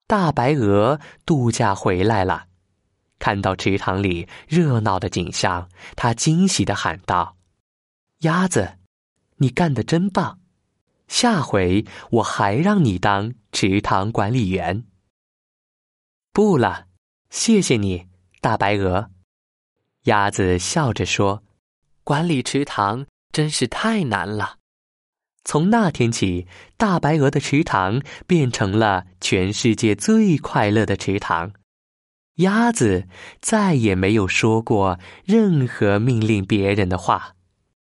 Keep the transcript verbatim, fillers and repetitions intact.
大白鹅度假回来了，看到池塘里热闹的景象，它惊喜地喊道：“鸭子，你干得真棒！下回我还让你当池塘管理员。”“不了，谢谢你，大白鹅。”鸭子笑着说：“管理池塘真是太难了。”从那天起，大白鹅的池塘变成了全世界最快乐的池塘。鸭子再也没有说过任何命令别人的话。